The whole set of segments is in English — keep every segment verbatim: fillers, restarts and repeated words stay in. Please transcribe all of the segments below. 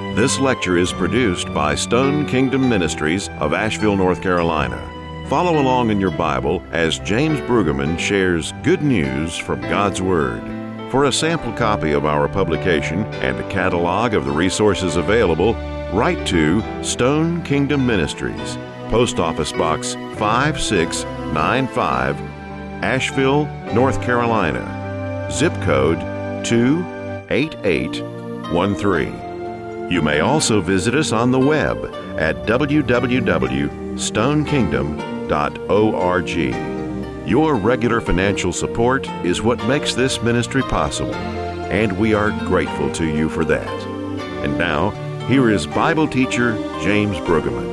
This lecture is produced by Stone Kingdom Ministries of Asheville, North Carolina. Follow along in your Bible as James Brueggemann shares good news from God's Word. For a sample copy of our publication and a catalog of the resources available, write to Stone Kingdom Ministries, Post Office Box five six nine five, Asheville, North Carolina. Zip code two eight eight one three. You may also visit us on the web at w w w dot stone kingdom dot org. Your regular financial support is what makes this ministry possible, and we are grateful to you for that. And now, here is Bible teacher James Brueggemann.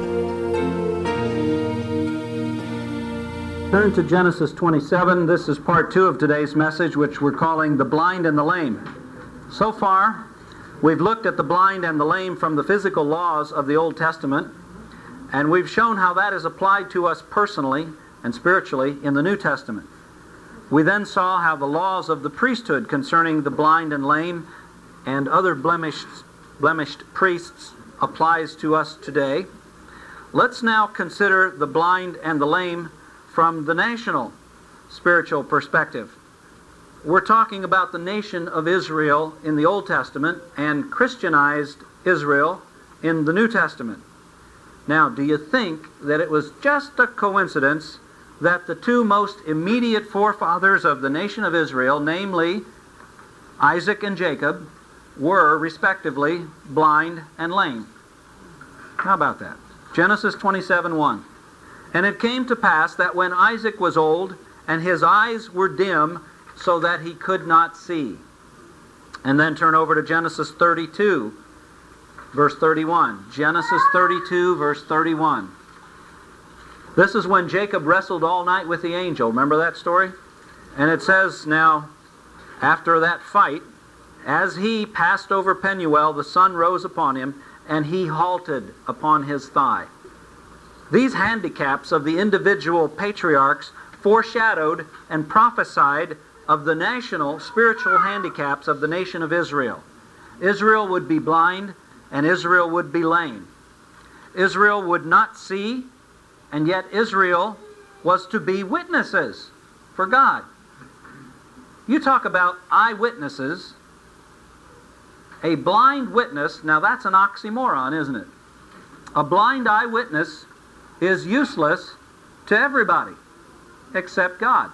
Turn to Genesis twenty-seven. This is part two of today's message, which we're calling The Blind and the Lame. So far, we've looked at the blind and the lame from the physical laws of the Old Testament, and we've shown how that is applied to us personally and spiritually in the New Testament. We then saw how the laws of the priesthood concerning the blind and lame and other blemished, blemished priests applies to us today. Let's now consider the blind and the lame from the national spiritual perspective. We're talking about the nation of Israel in the Old Testament and Christianized Israel in the New Testament. Now, do you think that it was just a coincidence that the two most immediate forefathers of the nation of Israel, namely Isaac and Jacob, were respectively blind and lame? How about that? Genesis twenty-seven one. And it came to pass that when Isaac was old, and his eyes were dim, so that he could not see. And then turn over to Genesis thirty-two, verse thirty-one. Genesis thirty-two, verse thirty-one. This is when Jacob wrestled all night with the angel. Remember that story? And it says now, after that fight, as he passed over Penuel, the sun rose upon him, and he halted upon his thigh. These handicaps of the individual patriarchs foreshadowed and prophesied of the national spiritual handicaps of the nation of Israel. Israel would be blind, and Israel would be lame. Israel would not see, and yet Israel was to be witnesses for God. You talk about eyewitnesses. A blind witness, now that's an oxymoron, isn't it? A blind eyewitness is useless to everybody except God.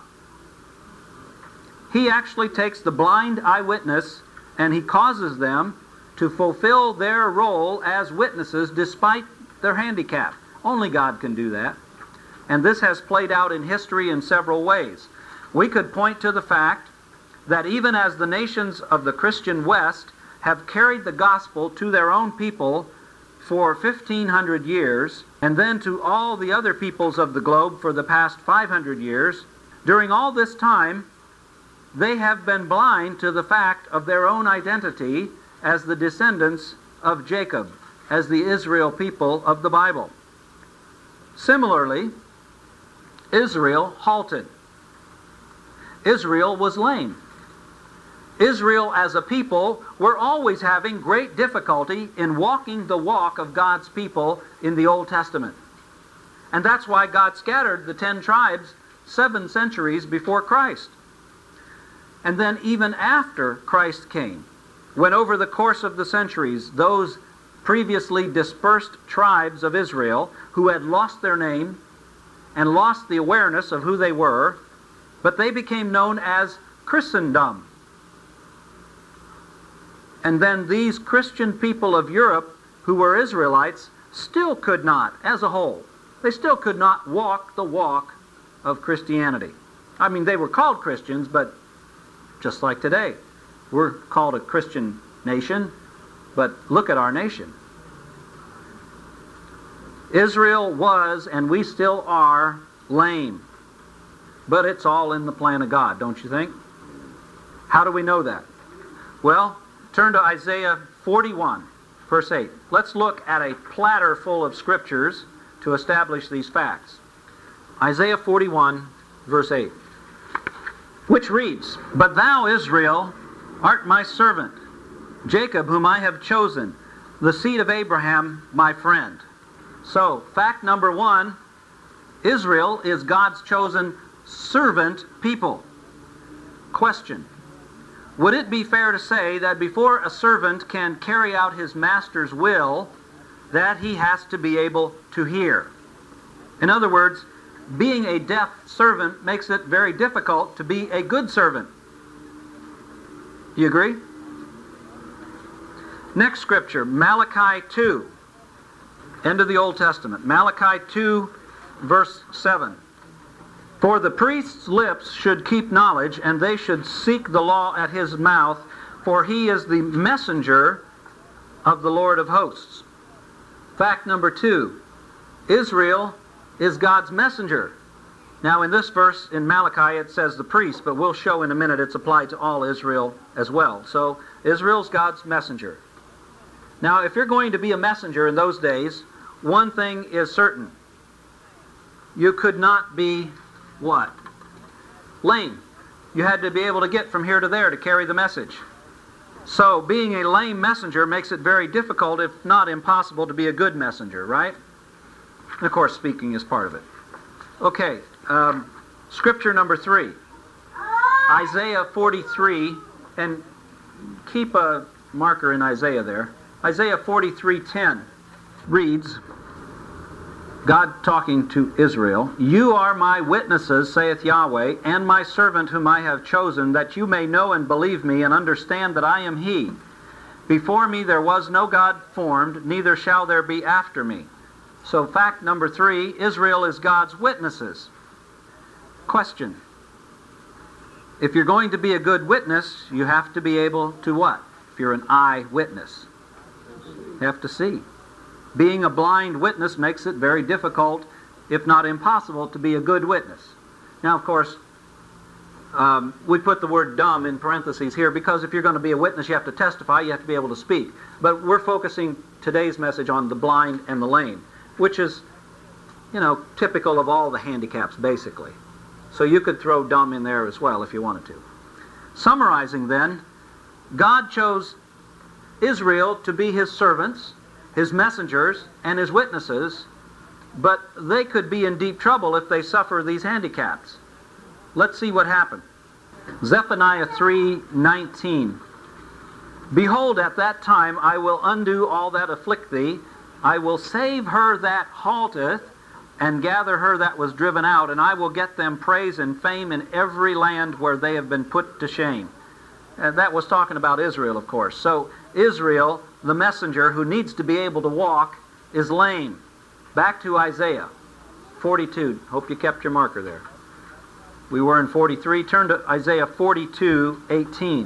He actually takes the blind eyewitness and he causes them to fulfill their role as witnesses despite their handicap. Only God can do that. And this has played out in history in several ways. We could point to the fact that even as the nations of the Christian West have carried the gospel to their own people for fifteen hundred years, and then to all the other peoples of the globe for the past five hundred years, during all this time, they have been blind to the fact of their own identity as the descendants of Jacob, as the Israel people of the Bible. Similarly, Israel halted. Israel was lame. Israel as a people were always having great difficulty in walking the walk of God's people in the Old Testament. And that's why God scattered the ten tribes seven centuries before Christ. And then even after Christ came, when over the course of the centuries, those previously dispersed tribes of Israel who had lost their name and lost the awareness of who they were, but they became known as Christendom. And then these Christian people of Europe who were Israelites still could not, as a whole, they still could not walk the walk of Christianity. I mean, they were called Christians, but just like today, we're called a Christian nation, but look at our nation. Israel was, and we still are, lame. But it's all in the plan of God, don't you think? How do we know that? Well, turn to Isaiah forty-one, verse eight. Let's look at a platter full of scriptures to establish these facts. Isaiah forty-one, verse eight, which reads, "But thou, Israel, art my servant, Jacob, whom I have chosen, the seed of Abraham, my friend. So, fact number one, Israel is God's chosen servant people. Question: would it be fair to say that before a servant can carry out his master's will, that he has to be able to hear? In other words, being a deaf servant makes it very difficult to be a good servant. You agree? Next scripture, Malachi two. End of the Old Testament. Malachi two, verse seven. For the priest's lips should keep knowledge, and they should seek the law at his mouth, for he is the messenger of the Lord of hosts. Fact number two, Israel is God's messenger. Now in this verse in Malachi it says the priest, but we'll show in a minute it's applied to all Israel as well. So Israel's God's messenger. Now if you're going to be a messenger in those days, one thing is certain. You could not be what? Lame. You had to be able to get from here to there to carry the message. So being a lame messenger makes it very difficult, if not impossible, to be a good messenger, right? And of course, speaking is part of it. Okay, um, scripture number three. Isaiah forty-three, and keep a marker in Isaiah there. Isaiah forty-three ten reads, God talking to Israel, "You are my witnesses, saith Yahweh, and my servant whom I have chosen, that you may know and believe me, and understand that I am He. Before me there was no God formed, neither shall there be after me." So fact number three, Israel is God's witnesses. Question: if you're going to be a good witness, you have to be able to what? If you're an eyewitness, you have to see. Being a blind witness makes it very difficult, if not impossible, to be a good witness. Now, of course, um, we put the word dumb in parentheses here because if you're going to be a witness, you have to testify, you have to be able to speak. But we're focusing today's message on the blind and the lame, which is, you know, typical of all the handicaps, basically. So you could throw dumb in there as well if you wanted to. Summarizing then, God chose Israel to be His servants, His messengers, and His witnesses, but they could be in deep trouble if they suffer these handicaps. Let's see what happened. Zephaniah three nineteen. "Behold, at that time I will undo all that afflict thee. I will save her that halteth, and gather her that was driven out, and I will get them praise and fame in every land where they have been put to shame." And that was talking about Israel, of course. So Israel, the messenger who needs to be able to walk, is lame. Back to Isaiah forty-two. Hope you kept your marker there. We were in forty-three. Turn to Isaiah forty-two eighteen.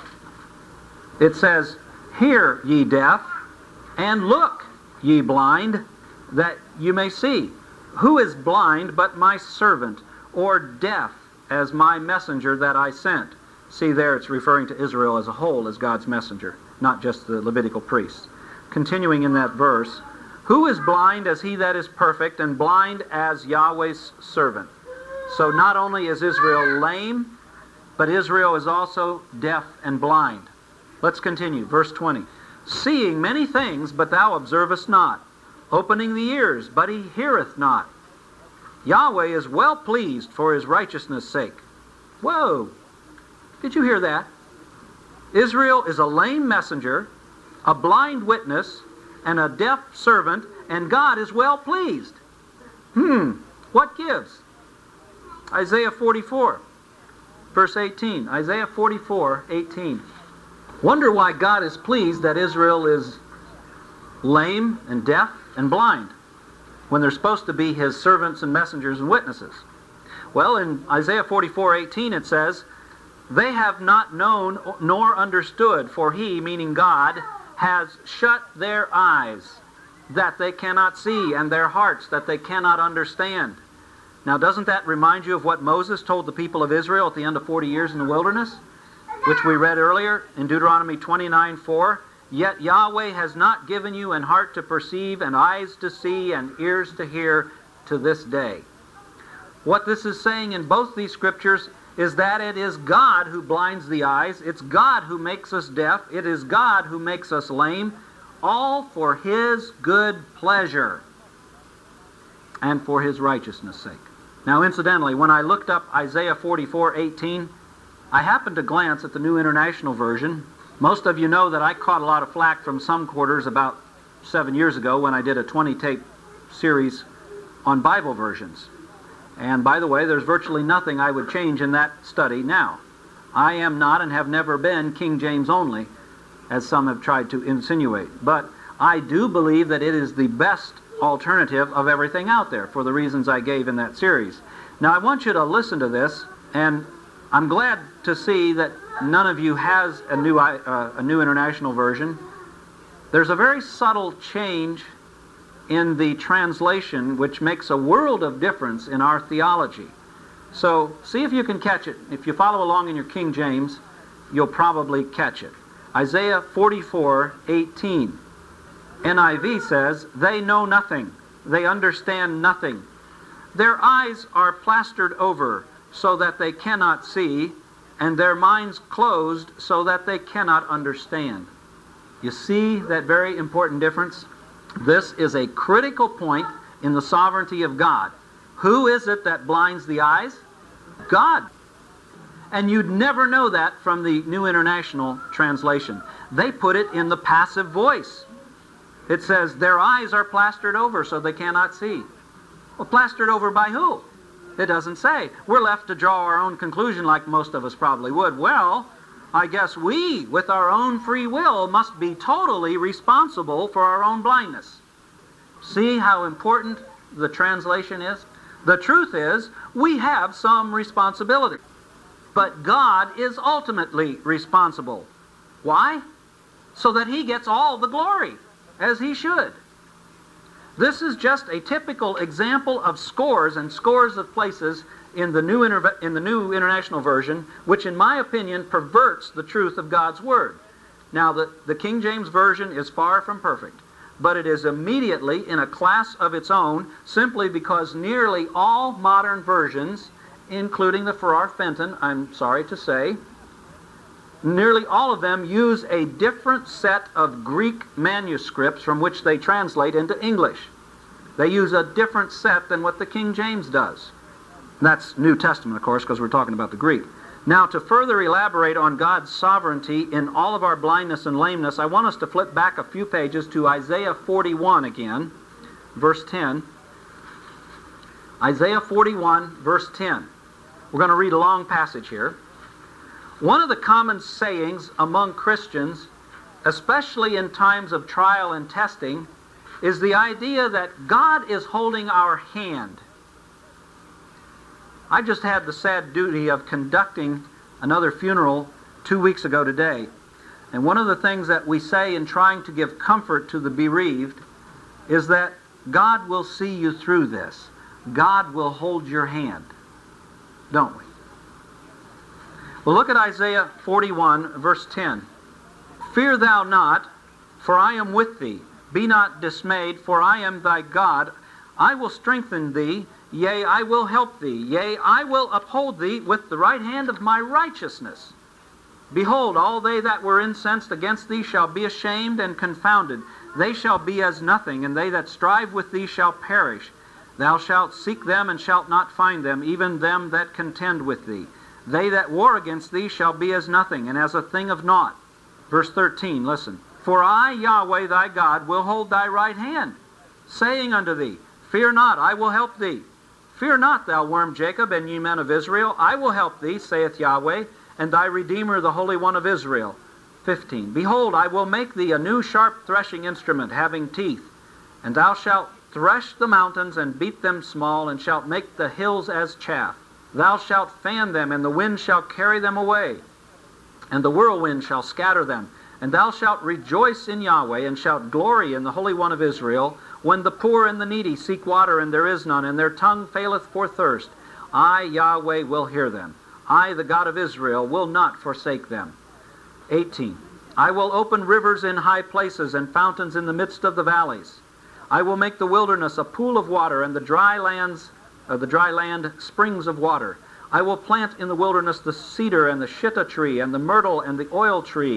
It says, "Hear, ye deaf, and look, ye blind, that you may see. Who is blind but my servant, or deaf as my messenger that I sent?" See there, it's referring to Israel as a whole as God's messenger, not just the Levitical priests. Continuing in that verse, "Who is blind as he that is perfect, and blind as Yahweh's servant?" So not only is Israel lame, but Israel is also deaf and blind. Let's continue. Verse twenty. "Seeing many things, but thou observest not. Opening the ears, but he heareth not. Yahweh is well pleased for His righteousness' sake." Whoa! Did you hear that? Israel is a lame messenger, a blind witness, and a deaf servant, and God is well pleased. Hmm, what gives? Isaiah forty-four, verse eighteen. Isaiah forty-four eighteen. Wonder why God is pleased that Israel is lame and deaf and blind when they're supposed to be His servants and messengers and witnesses. Well, in Isaiah forty-four eighteen it says, "They have not known nor understood, for He," meaning God, "has shut their eyes, that they cannot see, and their hearts, that they cannot understand." Now, doesn't that remind you of what Moses told the people of Israel at the end of forty years in the wilderness, which we read earlier in Deuteronomy twenty-nine four? "Yet Yahweh has not given you an heart to perceive, and eyes to see, and ears to hear to this day." What this is saying in both these scriptures is that it is God who blinds the eyes, it's God who makes us deaf, it is God who makes us lame. all for His good pleasure and for His righteousness' sake. Now, incidentally, when I looked up Isaiah forty-four eighteen, I happened to glance at the New International Version. Most of you know that I caught a lot of flack from some quarters about seven years ago when I did a twenty-tape series on Bible versions. And by the way, there's virtually nothing I would change in that study now. I am not and have never been King James only, as some have tried to insinuate. But I do believe that it is the best alternative of everything out there for the reasons I gave in that series. Now I want you to listen to this, and I'm glad to see that none of you has a new, uh, a new international version. There's a very subtle change in the translation which makes a world of difference in our theology. So see if you can catch it. If you follow along in your King James, you'll probably catch it. Isaiah forty-four eighteen. N I V says, "They know nothing, they understand nothing. Their eyes are plastered over so that they cannot see, and their minds closed so that they cannot understand." You see that very important difference? This is a critical point in the sovereignty of God. Who is it that blinds the eyes? God. And you'd never know that from the New International Translation. They put it in the passive voice. It says, their eyes are plastered over so they cannot see. Well, plastered over by who? It doesn't say. We're left to draw our own conclusion like most of us probably would. Well, I guess we, with our own free will, must be totally responsible for our own blindness. See how important the translation is? The truth is, we have some responsibility. But God is ultimately responsible. Why? So that He gets all the glory, as He should. This is just a typical example of scores and scores of places in the New, Inter- in the New International Version, which in my opinion perverts the truth of God's Word. Now, the, the King James Version is far from perfect, but it is immediately in a class of its own simply because nearly all modern versions, including the Farrar Fenton, I'm sorry to say, nearly all of them use a different set of Greek manuscripts from which they translate into English. They use a different set than what the King James does. That's New Testament, of course, because we're talking about the Greek. Now, to further elaborate on God's sovereignty in all of our blindness and lameness, I want us to flip back a few pages to Isaiah forty-one again, verse ten. Isaiah forty-one, verse ten. We're going to read a long passage here. One of the common sayings among Christians, especially in times of trial and testing, is the idea that God is holding our hand. I just had the sad duty of conducting another funeral two weeks ago today. And one of the things that we say in trying to give comfort to the bereaved is that God will see you through this. God will hold your hand. Don't we? Well, look at Isaiah forty-one, verse ten. "Fear thou not, for I am with thee. Be not dismayed, for I am thy God. I will strengthen thee. Yea, I will help thee. Yea, I will uphold thee with the right hand of my righteousness. Behold, all they that were incensed against thee shall be ashamed and confounded. They shall be as nothing, and they that strive with thee shall perish. Thou shalt seek them and shalt not find them, even them that contend with thee. They that war against thee shall be as nothing, and as a thing of naught." Verse thirteen, listen. "For I, Yahweh thy God, will hold thy right hand, saying unto thee, Fear not, I will help thee. Fear not, thou worm Jacob, and ye men of Israel. I will help thee, saith Yahweh, and thy Redeemer, the Holy One of Israel." fifteen. "Behold, I will make thee a new sharp threshing instrument, having teeth. And thou shalt thresh the mountains, and beat them small, and shalt make the hills as chaff. Thou shalt fan them, and the wind shall carry them away, and the whirlwind shall scatter them. And thou shalt rejoice in Yahweh, and shalt glory in the Holy One of Israel, when the poor and the needy seek water, and there is none, and their tongue faileth for thirst. I, Yahweh, will hear them. I, the God of Israel, will not forsake them." eighteen. "I will open rivers in high places, and fountains in the midst of the valleys. I will make the wilderness a pool of water, and the dry lands, uh, the dry land springs of water. I will plant in the wilderness the cedar and the shittah tree, and the myrtle and the oil tree.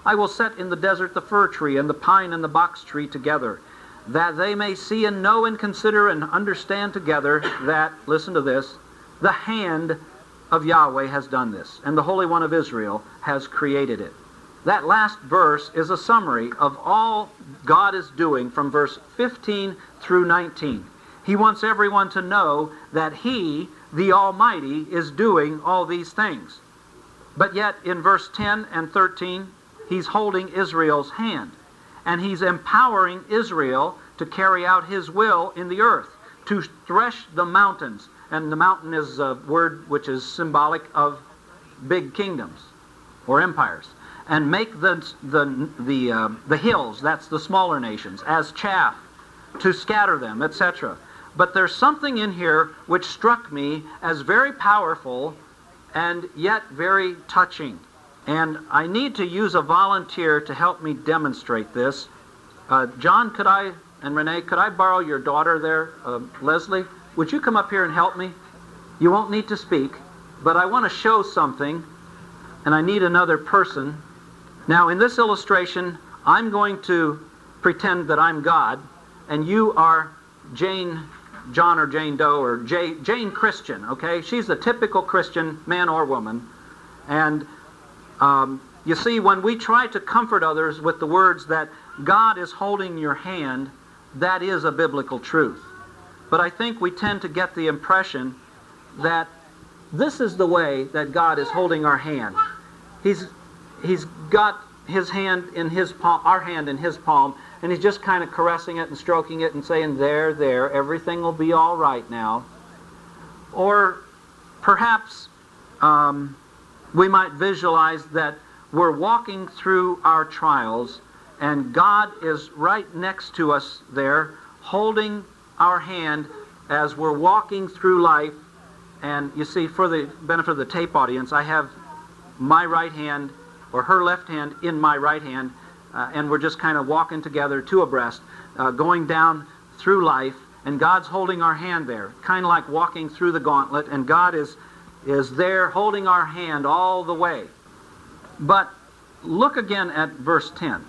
I will set in the desert the fir tree and the pine and the box tree together, that they may see and know and consider and understand together that," listen to this, "the hand of Yahweh has done this, and the Holy One of Israel has created it." That last verse is a summary of all God is doing from verse fifteen through nineteen. He wants everyone to know that He, the Almighty, is doing all these things. But yet in verse ten and thirteen, He's holding Israel's hand. And He's empowering Israel to carry out His will in the earth, to thresh the mountains. And the mountain is a word which is symbolic of big kingdoms or empires. And make the, the, the, uh, the hills, that's the smaller nations, as chaff, to scatter them, et cetera. But there's something in here which struck me as very powerful and yet very touching. And I need to use a volunteer to help me demonstrate this. Uh, John, could I, and Renee, could I borrow your daughter there? Uh, Leslie, would you come up here and help me? You won't need to speak, but I want to show something, and I need another person. Now, in this illustration, I'm going to pretend that I'm God, and you are Jane, John or Jane Doe, or Jay, Jane Christian, okay? She's a typical Christian, man or woman. And um, you see, when we try to comfort others with the words that God is holding your hand, that is a biblical truth. But I think we tend to get the impression that this is the way that God is holding our hand. He's, he's got His hand in His palm, our hand in His palm, and He's just kind of caressing it and stroking it and saying, "There, there, everything will be all right now." Or perhaps um, we might visualize that we're walking through our trials and God is right next to us there, holding our hand as we're walking through life. And you see, for the benefit of the tape audience, I have my right hand, or her left hand, in my right hand, uh, and we're just kind of walking together two abreast, uh, going down through life, and God's holding our hand there, kind of like walking through the gauntlet, and God is, is there holding our hand all the way. But look again at verse ten.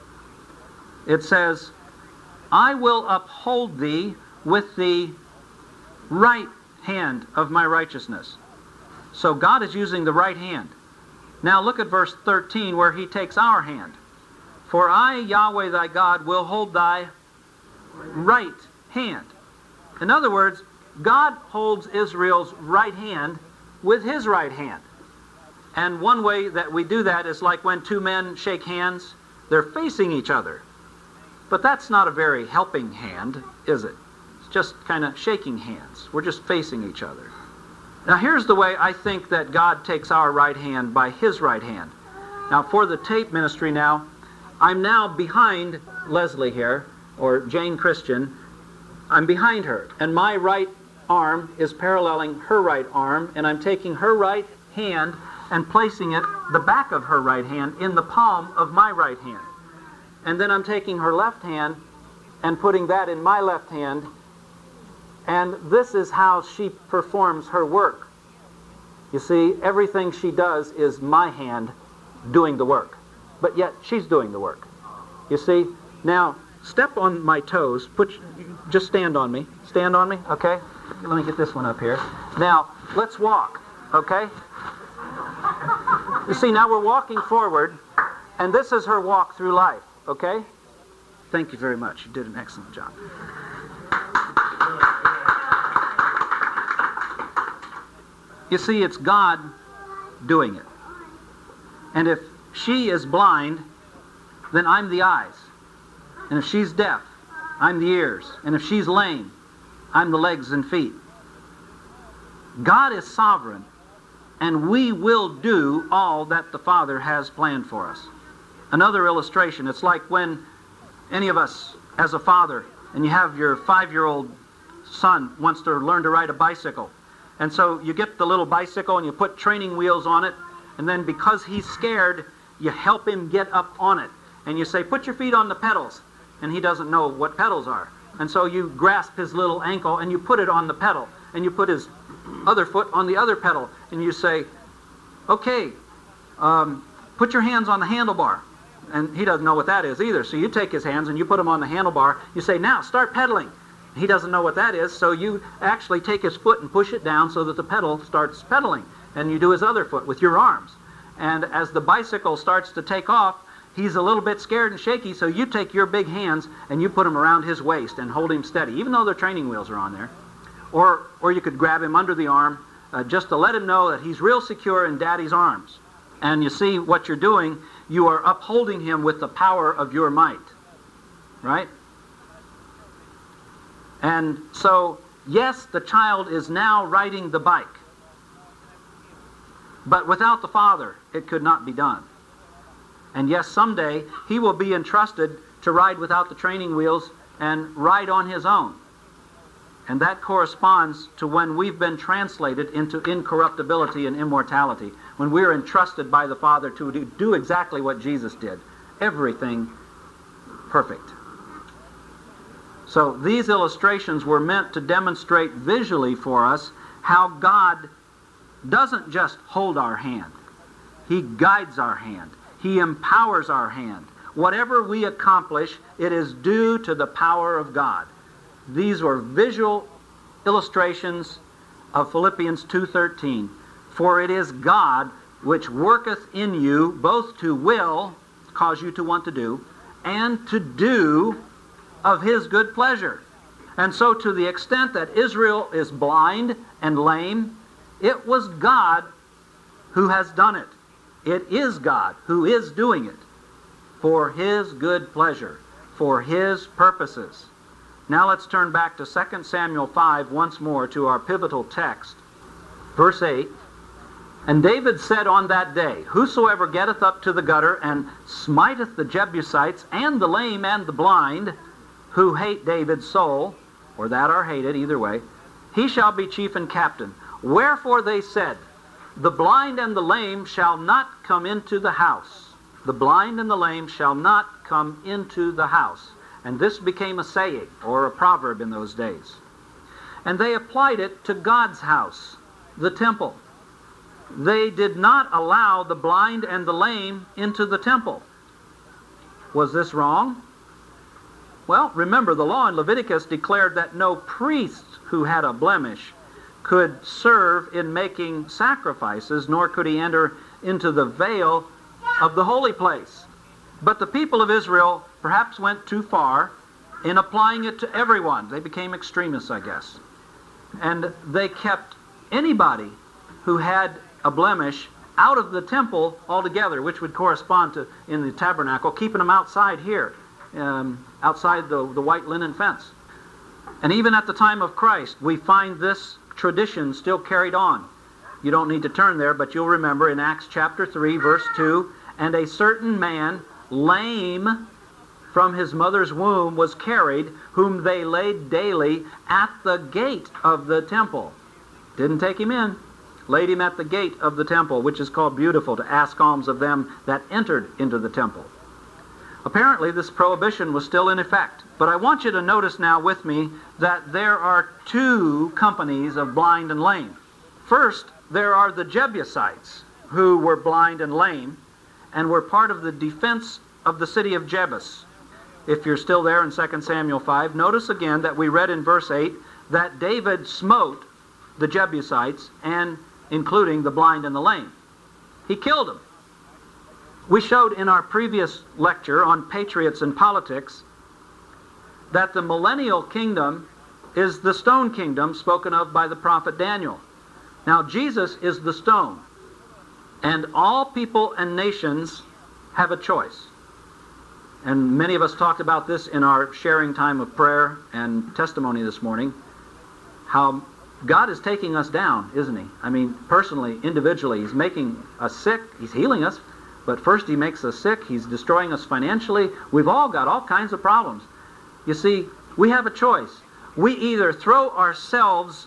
It says, "I will uphold thee with the right hand of my righteousness." So God is using the right hand. Now look at verse thirteen, where He takes our hand. "For I, Yahweh thy God, will hold thy right hand." In other words, God holds Israel's right hand with His right hand. And one way that we do that is like when two men shake hands, they're facing each other. But that's not a very helping hand, is it? It's just kind of shaking hands. We're just facing each other. Now here's the way I think that God takes our right hand, by His right hand. Now for the tape ministry now, I'm now behind Leslie here, or Jane Christian. I'm behind her, and my right arm is paralleling her right arm, and I'm taking her right hand and placing it, the back of her right hand, in the palm of my right hand. And then I'm taking her left hand and putting that in my left hand. And this is how she performs her work. You see, everything she does is my hand doing the work. But yet, she's doing the work. You see? Now, step on my toes. Put, just stand on me. Stand on me, okay? Let me get this one up here. Now, let's walk, okay? You see, now we're walking forward, and this is her walk through life, okay? Thank you very much. You did an excellent job. You see, it's God doing it. And if she is blind, then I'm the eyes. And if she's deaf, I'm the ears. And if she's lame, I'm the legs and feet. God is sovereign, and we will do all that the Father has planned for us. Another illustration, it's like when any of us, as a father, and you have your five-year-old son wants to learn to ride a bicycle. And so you get the little bicycle and you put training wheels on it, and then because he's scared, you help him get up on it. And you say, put your feet on the pedals. And he doesn't know what pedals are. And so you grasp his little ankle and you put it on the pedal. And you put his other foot on the other pedal. And you say, okay, um, put your hands on the handlebar. And he doesn't know what that is either. So you take his hands and you put them on the handlebar. You say, now start pedaling. He doesn't know what that is, so you actually take his foot and push it down so that the pedal starts pedaling. And you do his other foot with your arms. And as the bicycle starts to take off, he's a little bit scared and shaky, so you take your big hands and you put them around his waist and hold him steady, even though their training wheels are on there. Or, or you could grab him under the arm uh, just to let him know that he's real secure in Daddy's arms. And you see what you're doing, you are upholding him with the power of your might. Right? And so, yes, the child is now riding the bike. But without the father, it could not be done. And yes, someday he will be entrusted to ride without the training wheels and ride on his own. And that corresponds to when we've been translated into incorruptibility and immortality, when we're entrusted by the Father to do exactly what Jesus did. Everything perfect. So these illustrations were meant to demonstrate visually for us how God doesn't just hold our hand. He guides our hand. He empowers our hand. Whatever we accomplish, it is due to the power of God. These were visual illustrations of Philippians two thirteen. For it is God which worketh in you both to will, cause you to want to do, and to do of his good pleasure. And so to the extent that Israel is blind and lame, it was God who has done it. It is God who is doing it for his good pleasure, for his purposes. Now let's turn back to Second Samuel five once more to our pivotal text. Verse eight, and David said on that day, whosoever getteth up to the gutter and smiteth the Jebusites and the lame and the blind, who hate David's soul, or that are hated, either way, he shall be chief and captain. Wherefore they said, the blind and the lame shall not come into the house. The blind and the lame shall not come into the house. And this became a saying, or a proverb in those days. And they applied it to God's house, the temple. They did not allow the blind and the lame into the temple. Was this wrong? Well, remember, the law in Leviticus declared that no priest who had a blemish could serve in making sacrifices, nor could he enter into the veil of the holy place. But the people of Israel perhaps went too far in applying it to everyone. They became extremists, I guess. And they kept anybody who had a blemish out of the temple altogether, which would correspond to, in the tabernacle, keeping them outside here, um, outside the, the white linen fence. And even at the time of Christ, we find this tradition still carried on. You don't need to turn there, but you'll remember in Acts chapter three, verse two, and a certain man, lame from his mother's womb, was carried, whom they laid daily at the gate of the temple. Didn't take him in. Laid him at the gate of the temple, which is called Beautiful, to ask alms of them that entered into the temple. Apparently, this prohibition was still in effect. But I want you to notice now with me that there are two companies of blind and lame. First, there are the Jebusites, who were blind and lame, and were part of the defense of the city of Jebus. If you're still there in Second Samuel five, notice again that we read in verse eight that David smote the Jebusites, and including the blind and the lame. He killed them. We showed in our previous lecture on patriots and politics that the millennial kingdom is the stone kingdom spoken of by the prophet Daniel. Now Jesus is the stone, and all people and nations have a choice. And many of us talked about this in our sharing time of prayer and testimony this morning, how God is taking us down, isn't he? I mean, personally, individually, he's making us sick, he's healing us, but first he makes us sick, he's destroying us financially. We've all got all kinds of problems. You see, we have a choice. We either throw ourselves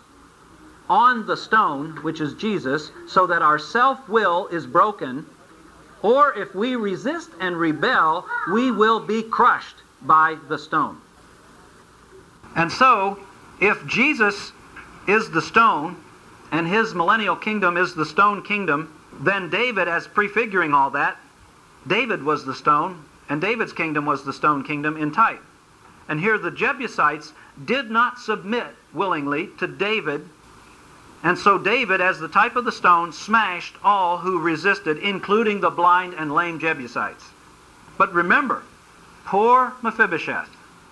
on the stone, which is Jesus, so that our self-will is broken, or if we resist and rebel, we will be crushed by the stone. And so, if Jesus is the stone, and his millennial kingdom is the stone kingdom, then David, as prefiguring all that, David was the stone, And David's kingdom was the stone kingdom in type. And here the Jebusites did not submit willingly to David. And so David, as the type of the stone, smashed all who resisted, including the blind and lame Jebusites. But remember, poor Mephibosheth.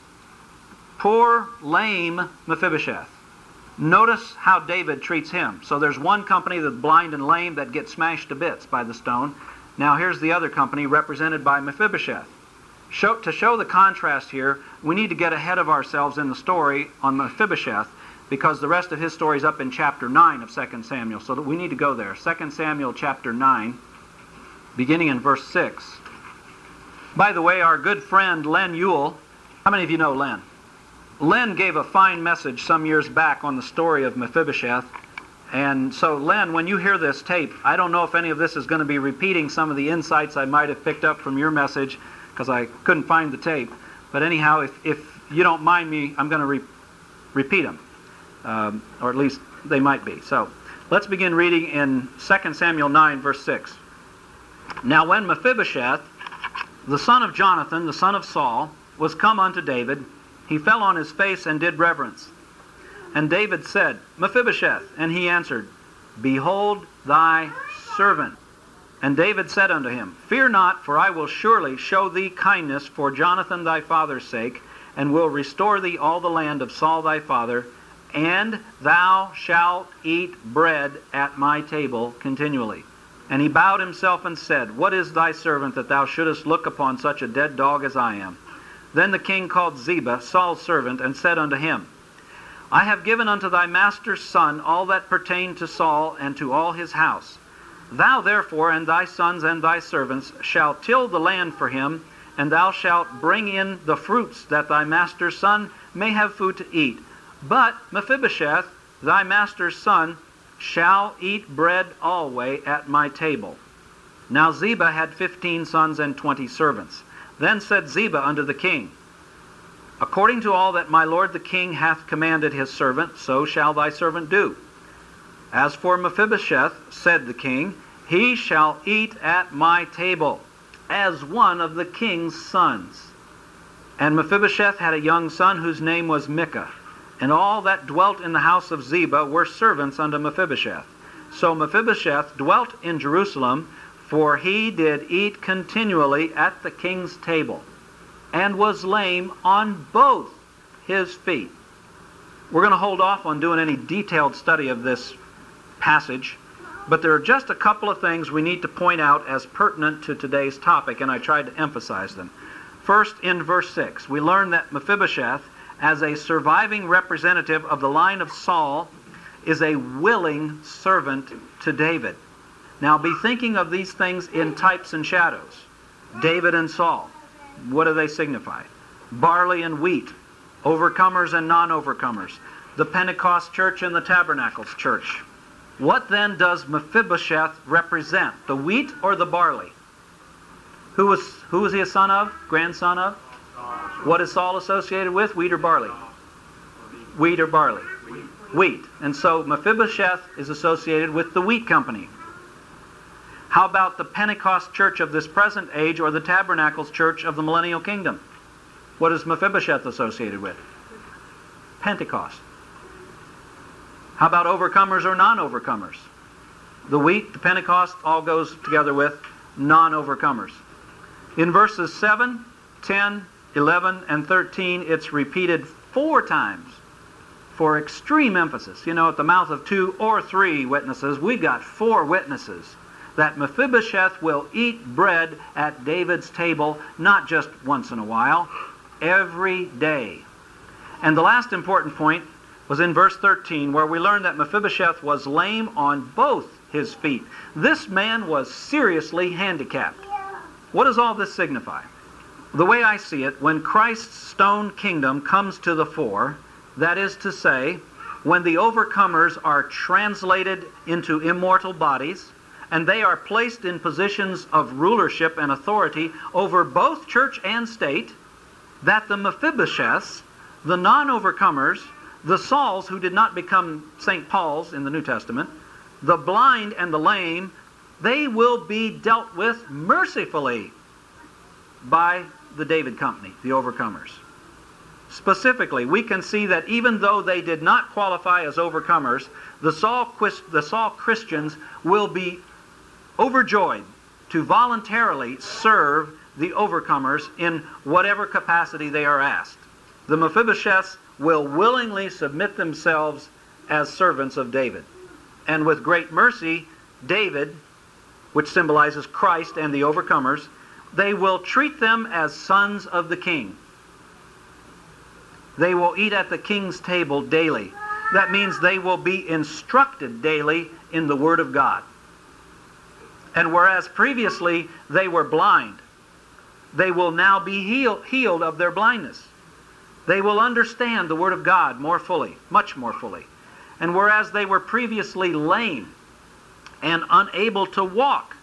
Poor, lame Mephibosheth. Notice how David treats him. So there's one company, the blind and lame, that get smashed to bits by the stone. Now here's the other company represented by Mephibosheth. Show, to show the contrast here, we need to get ahead of ourselves in the story on Mephibosheth, because the rest of his story is up in chapter nine of Second Samuel. So that we need to go there. Second Samuel chapter nine, beginning in verse six. By the way, our good friend Len Ewell, how many of you know Len? Len gave a fine message some years back on the story of Mephibosheth. And so, Len, when you hear this tape, I don't know if any of this is going to be repeating some of the insights I might have picked up from your message, because I couldn't find the tape. But anyhow, if, if you don't mind me, I'm going to re- repeat them. Um, or at least they might be. So, let's begin reading in Second Samuel nine, verse six. Now when Mephibosheth, the son of Jonathan, the son of Saul, was come unto David, he fell on his face and did reverence. And David said, Mephibosheth. And he answered, Behold thy servant. And David said unto him, Fear not, for I will surely show thee kindness for Jonathan thy father's sake, and will restore thee all the land of Saul thy father, and thou shalt eat bread at my table continually. And he bowed himself and said, What is thy servant that thou shouldest look upon such a dead dog as I am? Then the king called Ziba, Saul's servant, and said unto him, I have given unto thy master's son all that pertained to Saul and to all his house. Thou therefore and thy sons and thy servants shalt till the land for him, and thou shalt bring in the fruits, that thy master's son may have food to eat. But Mephibosheth, thy master's son, shall eat bread alway at my table. Now Ziba had fifteen sons and twenty servants. Then said Ziba unto the king, According to all that my lord the king hath commanded his servant, so shall thy servant do. As for Mephibosheth, said the king, he shall eat at my table, as one of the king's sons. And Mephibosheth had a young son whose name was Micah, and all that dwelt in the house of Ziba were servants unto Mephibosheth. So Mephibosheth dwelt in Jerusalem, for he did eat continually at the king's table, and was lame on both his feet. We're going to hold off on doing any detailed study of this passage, but there are just a couple of things we need to point out as pertinent to today's topic, and I tried to emphasize them. First, in verse six, we learn that Mephibosheth, as a surviving representative of the line of Saul, is a willing servant to David. Now be thinking of these things in types and shadows. David and Saul, what do they signify? Barley and wheat, overcomers and non-overcomers, the Pentecost church and the Tabernacles church. What then does Mephibosheth represent, the wheat or the barley? Who was, who was he a son of, grandson of? What is Saul associated with, wheat or barley? Wheat or barley? Wheat. And so Mephibosheth is associated with the wheat company. How about the Pentecost church of this present age, or the Tabernacles church of the millennial kingdom? What is Mephibosheth associated with? Pentecost. How about overcomers or non-overcomers? The wheat, the Pentecost, all goes together with non-overcomers. In verses seven, ten, eleven, and thirteen, it's repeated four times for extreme emphasis. You know, at the mouth of two or three witnesses, we've got four witnesses that Mephibosheth will eat bread at David's table, not just once in a while, every day. And the last important point was in verse thirteen, where we learn that Mephibosheth was lame on both his feet. This man was seriously handicapped. What does all this signify? The way I see it, when Christ's stone kingdom comes to the fore, that is to say, when the overcomers are translated into immortal bodies, and they are placed in positions of rulership and authority over both church and state, that the Mephibosheths, the non-overcomers, the Sauls who did not become Saint Paul's in the New Testament, the blind and the lame, they will be dealt with mercifully. by the David Company, the overcomers. Specifically, we can see that even though they did not qualify as overcomers, the Saul, the Saul Christians will be overjoyed to voluntarily serve the overcomers in whatever capacity they are asked. The Mephibosheths will willingly submit themselves as servants of David. And with great mercy, David, which symbolizes Christ and the overcomers, they will treat them as sons of the king. They will eat at the king's table daily. That means they will be instructed daily in the Word of God. And whereas previously they were blind, they will now be heal, healed of their blindness. They will understand the Word of God more fully, much more fully. And whereas they were previously lame and unable to walk,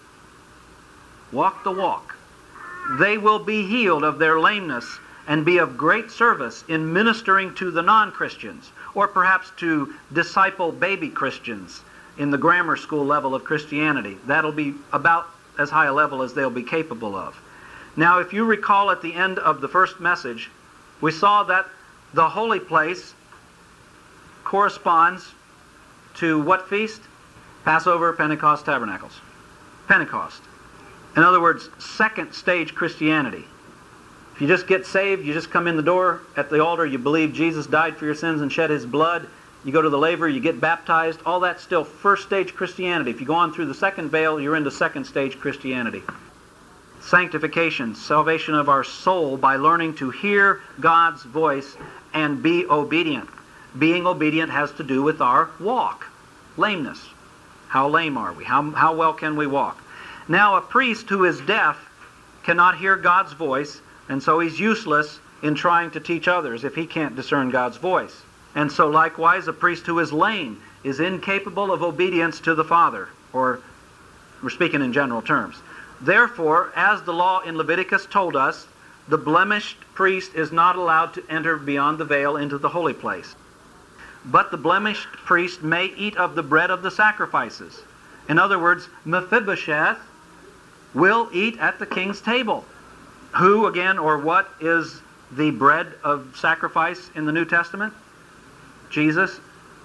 walk the walk, they will be healed of their lameness and be of great service in ministering to the non-Christians, or perhaps to disciple baby Christians in the grammar school level of Christianity. That'll be about as high a level as they'll be capable of. Now, if you recall at the end of the first message, we saw that the holy place corresponds to what feast? Passover, Pentecost, Tabernacles. Pentecost. In other words, second stage Christianity. If you just get saved, you just come in the door at the altar, you believe Jesus died for your sins and shed His blood, you go to the laver, you get baptized, all that's still first stage Christianity. If you go on through the second veil, you're into second stage Christianity. Sanctification, salvation of our soul by learning to hear God's voice and be obedient. Being obedient has to do with our walk. Lameness. How lame are we? How, how well can we walk? Now, a priest who is deaf cannot hear God's voice, and so he's useless in trying to teach others if he can't discern God's voice. And so likewise, a priest who is lame is incapable of obedience to the Father, or we're speaking in general terms. Therefore, as the law in Leviticus told us, the blemished priest is not allowed to enter beyond the veil into the holy place. But the blemished priest may eat of the bread of the sacrifices. In other words, Mephibosheth will eat at the king's table. Who, again, or what is the bread of sacrifice in the New Testament? Jesus,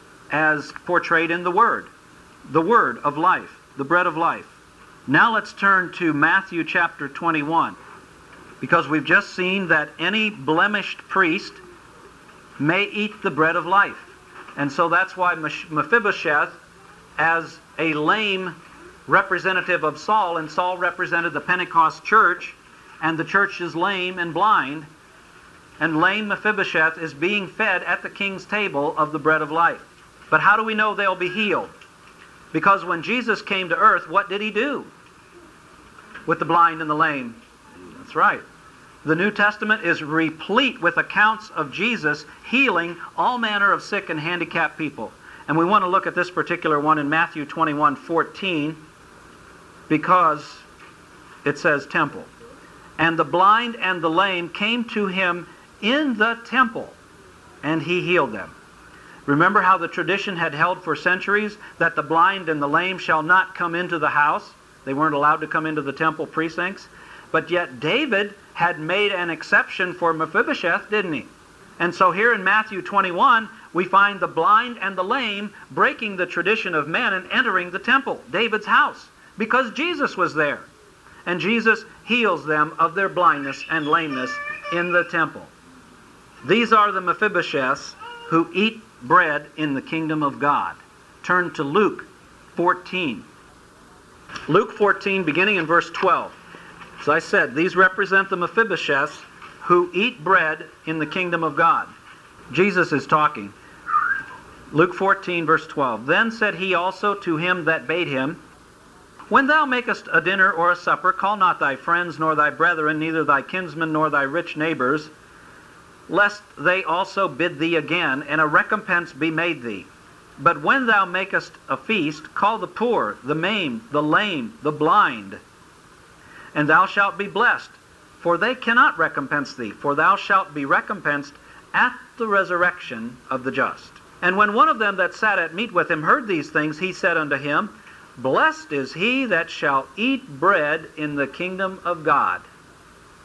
as portrayed in the Word. The Word of life, the bread of life. Now let's turn to Matthew chapter twenty-one, because we've just seen that any blemished priest may eat the bread of life. And so that's why Mephibosheth, as a lame representative of Saul, and Saul represented the Pentecost church, and the church is lame and blind, and lame Mephibosheth is being fed at the king's table of the bread of life. But how do we know they'll be healed? Because when Jesus came to earth, what did He do with the blind and the lame? That's right. The New Testament is replete with accounts of Jesus healing all manner of sick and handicapped people. And we want to look at this particular one in Matthew twenty-one fourteen, because it says temple. And the blind and the lame came to Him in the temple, and He healed them. Remember how the tradition had held for centuries that the blind and the lame shall not come into the house? They weren't allowed to come into the temple precincts. But yet David had made an exception for Mephibosheth, didn't he? And so here in Matthew twenty-one, we find the blind and the lame breaking the tradition of men and entering the temple, David's house, because Jesus was there. And Jesus heals them of their blindness and lameness in the temple. These are the Mephibosheths who eat bread in the kingdom of God. Turn to Luke fourteen. Luke fourteen, beginning in verse twelve. As I said, these represent the Mephibosheths who eat bread in the kingdom of God. Jesus is talking. Luke fourteen, verse twelve. Then said He also to him that bade him, When thou makest a dinner or a supper, call not thy friends, nor thy brethren, neither thy kinsmen, nor thy rich neighbors, lest they also bid thee again, and a recompense be made thee. But when thou makest a feast, call the poor, the maimed, the lame, the blind, and thou shalt be blessed, for they cannot recompense thee, for thou shalt be recompensed at the resurrection of the just. And when one of them that sat at meat with him heard these things, he said unto him, Blessed is he that shall eat bread in the kingdom of God.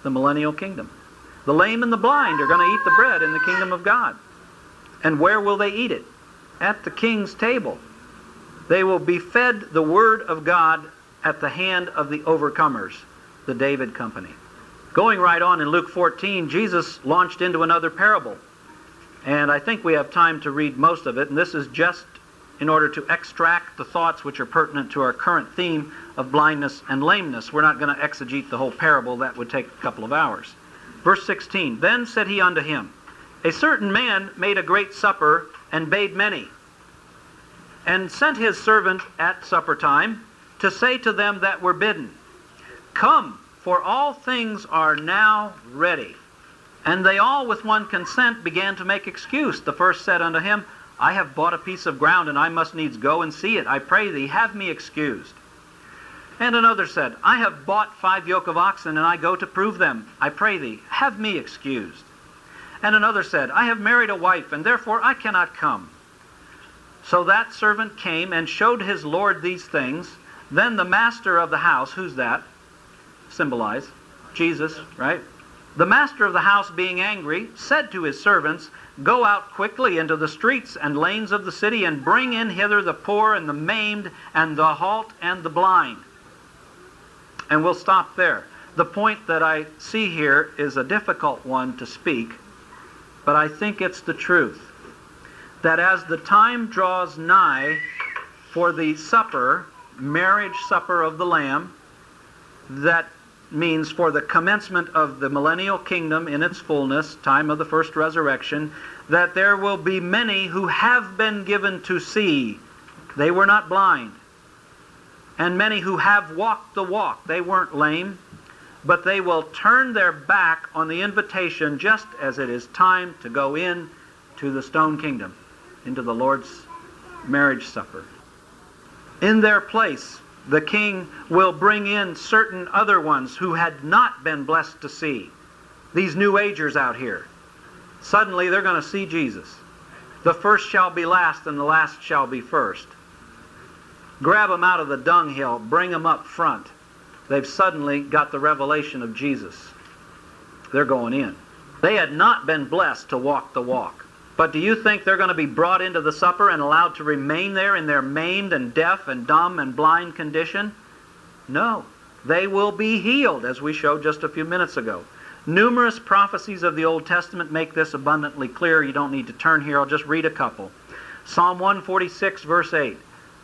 the millennial kingdom. The lame and the blind are going to eat the bread in the kingdom of God. And where will they eat it? At the king's table. They will be fed the word of God at the hand of the overcomers, the David company. Going right on in Luke fourteen, Jesus launched into another parable. And I think we have time to read most of it, and this is just in order to extract the thoughts which are pertinent to our current theme of blindness and lameness. We're not going to exegete the whole parable. That would take a couple of hours. Verse sixteen, Then said he unto him, A certain man made a great supper, and bade many, and sent his servant at supper time to say to them that were bidden, Come, for all things are now ready. And they all with one consent began to make excuse. The first said unto him, I have bought a piece of ground, and I must needs go and see it. I pray thee, have me excused. And another said, I have bought five yoke of oxen, and I go to prove them. I pray thee, have me excused. And another said, I have married a wife, and therefore I cannot come. So that servant came and showed his lord these things. Then the master of the house, who's that? Symbolize Jesus, right? The master of the house, being angry, said to his servants, Go out quickly into the streets and lanes of the city, and bring in hither the poor and the maimed and the halt and the blind. And we'll stop there. The point that I see here is a difficult one to speak, but I think it's the truth. That as the time draws nigh for the supper, marriage supper of the Lamb, that means for the commencement of the millennial kingdom in its fullness, time of the first resurrection, that there will be many who have been given to see. They were not blind. And many who have walked the walk. They weren't lame. But they will turn their back on the invitation just as it is time to go in to the stone kingdom, into the Lord's marriage supper. In their place, the king will bring in certain other ones who had not been blessed to see. These New Agers out here. Suddenly they're going to see Jesus. The first shall be last, and the last shall be first. Grab them out of the dunghill, bring them up front. They've suddenly got the revelation of Jesus. They're going in. They had not been blessed to walk the walk. But do you think they're going to be brought into the supper and allowed to remain there in their maimed and deaf and dumb and blind condition? No. They will be healed, as we showed just a few minutes ago. Numerous prophecies of the Old Testament make this abundantly clear. You don't need to turn here. I'll just read a couple. Psalm one forty-six, verse eight.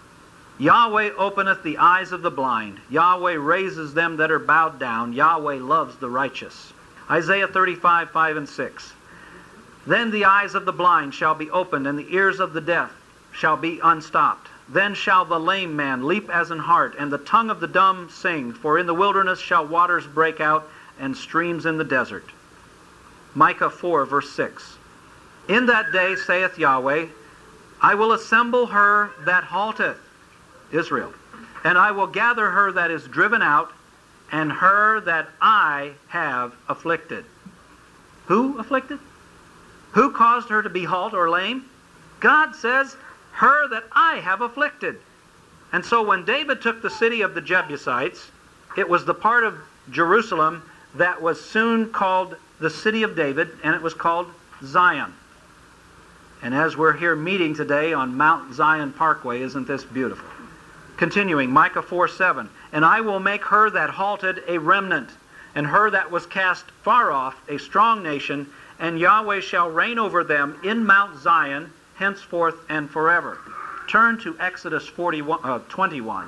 Yahweh openeth the eyes of the blind. Yahweh raises them that are bowed down. Yahweh loves the righteous. Isaiah thirty-five, five and six. Then the eyes of the blind shall be opened, and the ears of the deaf shall be unstopped. Then shall the lame man leap as an hart, and the tongue of the dumb sing. For in the wilderness shall waters break out, and streams in the desert. Micah four, verse six. In that day, saith Yahweh, I will assemble her that halteth, Israel, and I will gather her that is driven out, and her that I have afflicted. Who afflicted? Who caused her to be halt or lame? God says, her that I have afflicted. And so when David took the city of the Jebusites, it was the part of Jerusalem that was soon called the city of David, and it was called Zion. And as we're here meeting today on Mount Zion Parkway, isn't this beautiful? Continuing, Micah four, seven. And I will make her that halted a remnant, and her that was cast far off a strong nation, and Yahweh shall reign over them in Mount Zion, henceforth and forever. Turn to Exodus forty-one, uh, twenty-one.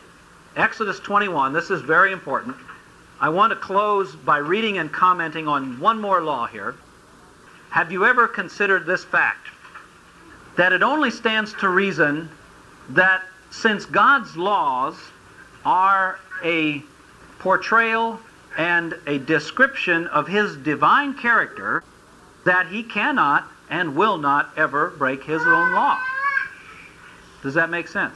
Exodus twenty-one, this is very important. I want to close by reading and commenting on one more law here. Have you ever considered this fact? That it only stands to reason that since God's laws are a portrayal and a description of His divine character, that He cannot and will not ever break His own law. Does that make sense?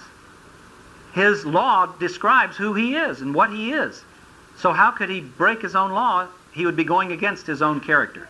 His law describes who He is and what He is. So how could He break His own law? He would be going against His own character.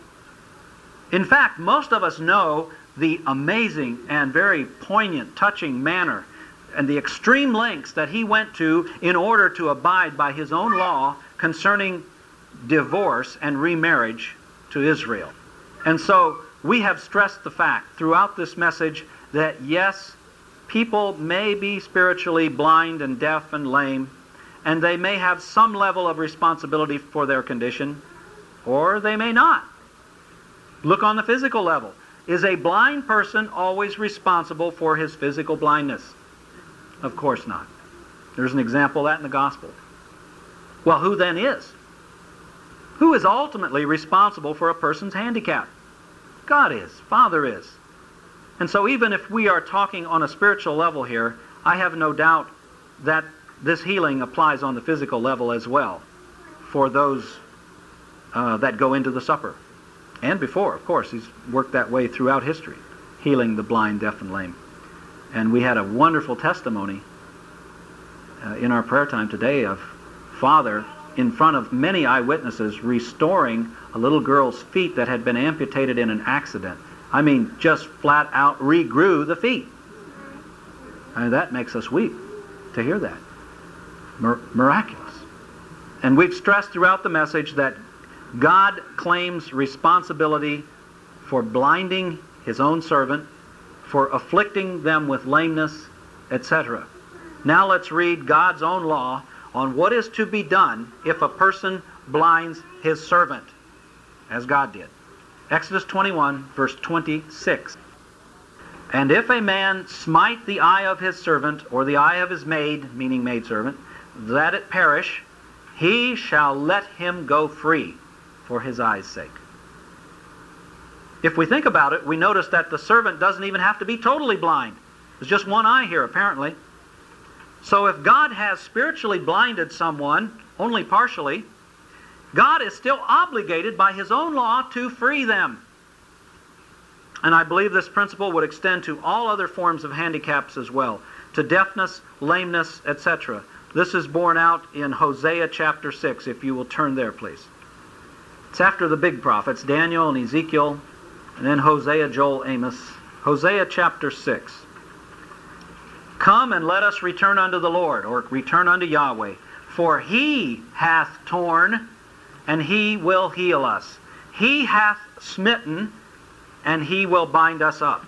In fact, most of us know the amazing and very poignant, touching manner and the extreme lengths that He went to in order to abide by His own law concerning divorce and remarriage to Israel. And so we have stressed the fact throughout this message that yes, people may be spiritually blind and deaf and lame, and they may have some level of responsibility for their condition, or they may not. Look on the physical level. Is a blind person always responsible for his physical blindness? Of course not. There's an example of that in the gospel. Well, who then is? Who is ultimately responsible for a person's handicap? God is. Father is. And so even if we are talking on a spiritual level here, I have no doubt that this healing applies on the physical level as well for those uh, that go into the supper. And before, of course, he's worked that way throughout history, healing the blind, deaf, and lame. And we had a wonderful testimony uh, in our prayer time today of Father, in front of many eyewitnesses, restoring a little girl's feet that had been amputated in an accident. I mean, just flat out regrew the feet. And that makes us weep to hear that. Mir- miraculous. And we've stressed throughout the message that God claims responsibility for blinding his own servant, for afflicting them with lameness, et cetera. Now let's read God's own law on what is to be done if a person blinds his servant, as God did. Exodus twenty-one, verse twenty-six. And if a man smite the eye of his servant, or the eye of his maid, meaning maidservant, that it perish, he shall let him go free for his eye's sake. If we think about it, we notice that the servant doesn't even have to be totally blind. There's just one eye here, apparently. So if God has spiritually blinded someone, only partially, God is still obligated by his own law to free them. And I believe this principle would extend to all other forms of handicaps as well, to deafness, lameness, et cetera. This is borne out in Hosea chapter six, if you will turn there, please. It's after the big prophets, Daniel and Ezekiel, and then Hosea, Joel, Amos. Hosea chapter six. Come and let us return unto the Lord, or return unto Yahweh, for he hath torn, and he will heal us. He hath smitten, and he will bind us up.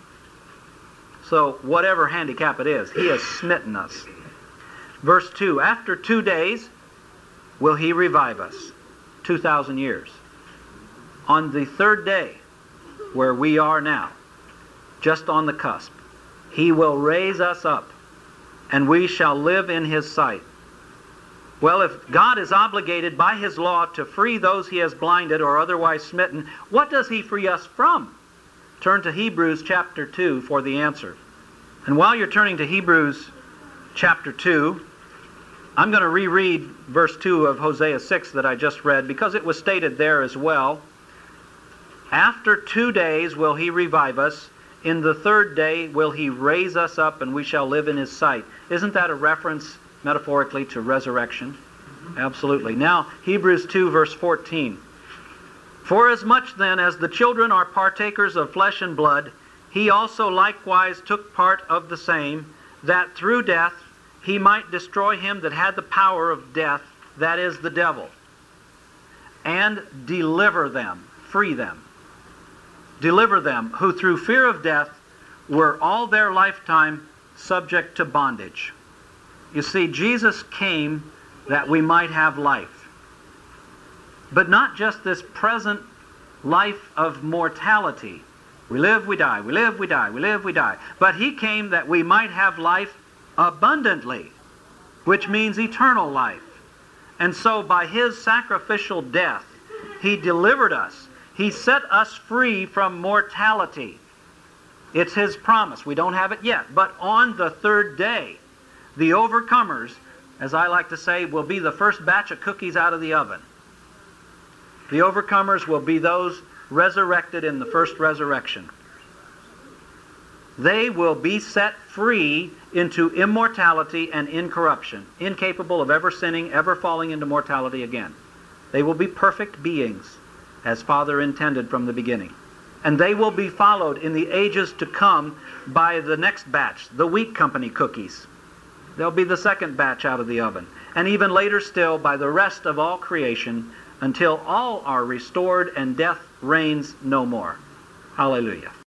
So whatever handicap it is, he has smitten us. Verse two, after two days will he revive us. Two thousand years. On the third day, where we are now, just on the cusp, he will raise us up, and we shall live in his sight. Well, if God is obligated by his law to free those he has blinded or otherwise smitten, what does he free us from? Turn to Hebrews chapter two for the answer. And while you're turning to Hebrews chapter two, I'm going to reread verse two of Hosea six that I just read, because it was stated there as well. After two days will he revive us. In the third day will he raise us up, and we shall live in his sight. Isn't that a reference, metaphorically, to resurrection? Absolutely. Now, Hebrews two, verse fourteen. Forasmuch then as the children are partakers of flesh and blood, he also likewise took part of the same, that through death he might destroy him that had the power of death, that is, the devil, and deliver them, free them. Deliver them, who through fear of death were all their lifetime subject to bondage. You see, Jesus came that we might have life. But not just this present life of mortality. We live, we die, we live, we die, we live, we die. But he came that we might have life abundantly, which means eternal life. And so by his sacrificial death, he delivered us. He set us free from mortality. It's his promise. We don't have it yet. But on the third day, the overcomers, as I like to say, will be the first batch of cookies out of the oven. The overcomers will be those resurrected in the first resurrection. They will be set free into immortality and incorruption, incapable of ever sinning, ever falling into mortality again. They will be perfect beings, as Father intended from the beginning. And they will be followed in the ages to come by the next batch, the Wheat Company cookies. They'll be the second batch out of the oven. And even later still by the rest of all creation, until all are restored and death reigns no more. Hallelujah.